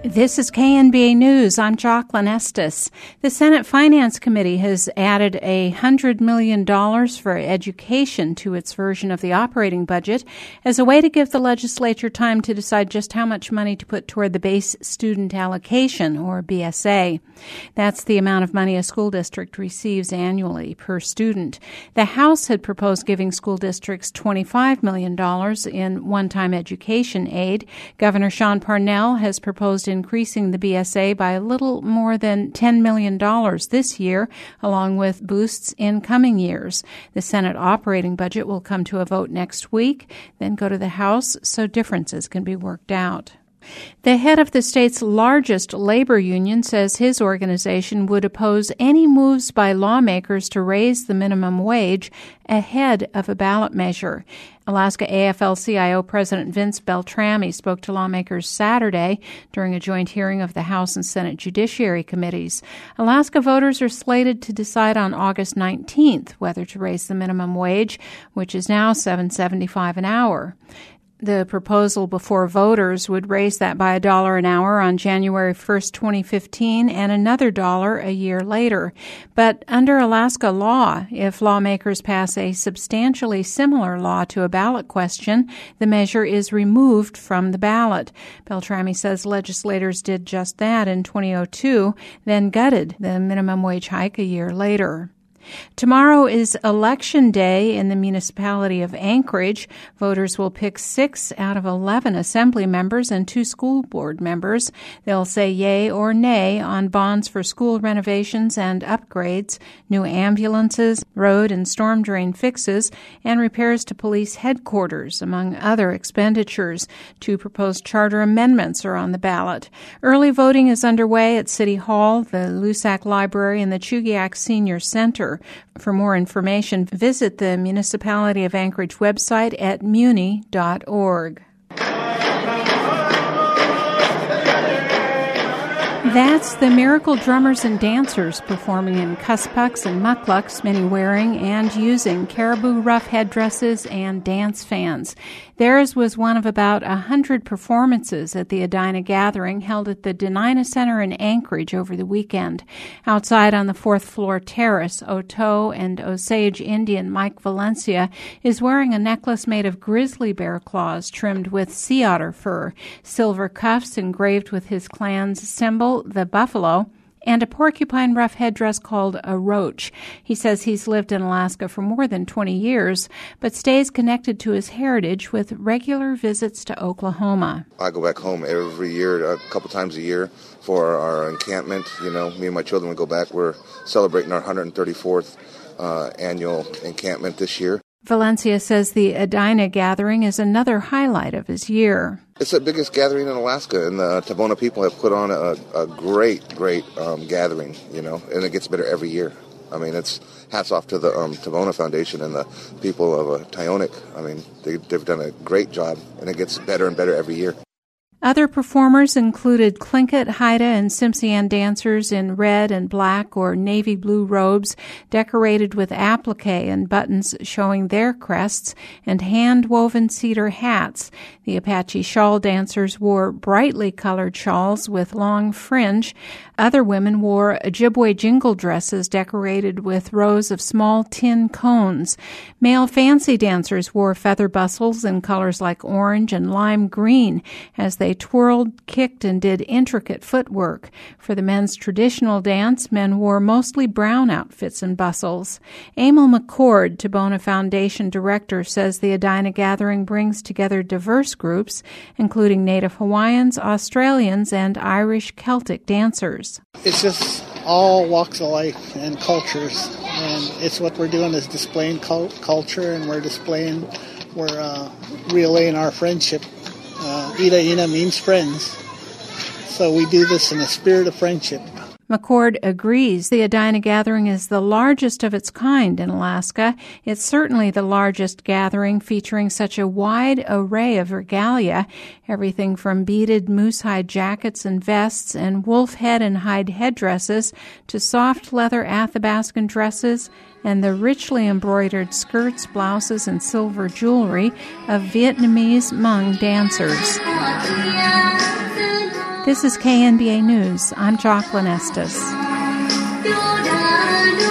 This is KNBA News. I'm Jocelyn Estes. The Senate Finance Committee has added $100 million for education to its version of the operating budget as a way to give the legislature time to decide just how much money to put toward the base student allocation, or BSA. That's the amount of money a school district receives annually per student. The House had proposed giving school districts $25 million in one-time education aid. Governor Sean Parnell has proposed increasing the BSA by a little more than $10 million this year, along with boosts in coming years. The Senate operating budget will come to a vote next week, then go to the House so differences can be worked out. The head of the state's largest labor union says his organization would oppose any moves by lawmakers to raise the minimum wage ahead of a ballot measure. Alaska AFL-CIO President Vince Beltrami spoke to lawmakers Saturday during a joint hearing of the House and Senate Judiciary Committees. Alaska voters are slated to decide on August 19th whether to raise the minimum wage, which is now $7.75 an hour. The proposal before voters would raise that by $1 an hour on January 1st, 2015, and another $1 a year later. But under Alaska law, if lawmakers pass a substantially similar law to a ballot question, the measure is removed from the ballot. Beltrami says legislators did just that in 2002, then gutted the minimum wage hike a year later. Tomorrow is Election Day in the municipality of Anchorage. Voters will pick 6 out of 11 assembly members and 2 school board members. They'll say yay or nay on bonds for school renovations and upgrades, new ambulances, road and storm drain fixes, and repairs to police headquarters, among other expenditures. 2 proposed charter amendments are on the ballot. Early voting is underway at City Hall, the Lusac Library, and the Chugiak Senior Center. For more information, visit the Municipality of Anchorage website at muni.org. That's the Miracle Drummers and Dancers performing in cuspucks and mucklucks, many wearing and using caribou ruff headdresses and dance fans. Theirs was one of about 100 performances at the Edina Gathering held at the Denina Center in Anchorage over the weekend. Outside on the 4th floor terrace, Oto and Osage Indian Mike Valencia is wearing a necklace made of grizzly bear claws trimmed with sea otter fur, silver cuffs engraved with his clan's symbol, the buffalo, and a porcupine ruff headdress called a roach. He says he's lived in Alaska for more than 20 years, but stays connected to his heritage with regular visits to Oklahoma. I go back home every year, a couple times a year, for our encampment. You know, me and my children would go back. We're celebrating our 134th annual encampment this year. Valencia says the Edina Gathering is another highlight of his year. It's the biggest gathering in Alaska, and the Tabona people have put on a great gathering, you know, and it gets better every year. I mean, it's hats off to the Tabona Foundation and the people of Tyonek. I mean, they've done a great job, and it gets better and better every year. Other performers included Tlingit, Haida, and Tsimshian dancers in red and black or navy blue robes decorated with applique and buttons showing their crests, and hand-woven cedar hats. The Apache shawl dancers wore brightly colored shawls with long fringe. Other women wore Ojibwe jingle dresses decorated with rows of small tin cones. Male fancy dancers wore feather bustles in colors like orange and lime green as they twirled, kicked, and did intricate footwork. For the men's traditional dance, men wore mostly brown outfits and bustles. Emil McCord, Tabona Foundation director, says the Edina Gathering brings together diverse groups, including Native Hawaiians, Australians, and Irish Celtic dancers. It's just all walks of life and cultures, and it's what we're doing is displaying culture, and we're relaying our friendship. Ida Ina means friends, so we do this in a spirit of friendship. McCord agrees the Edina Gathering is the largest of its kind in Alaska. It's certainly the largest gathering featuring such a wide array of regalia, everything from beaded moosehide jackets and vests and wolf head and hide headdresses to soft leather Athabascan dresses and the richly embroidered skirts, blouses, and silver jewelry of Vietnamese Hmong dancers. This is KNBA News. I'm Jocelyn Estes.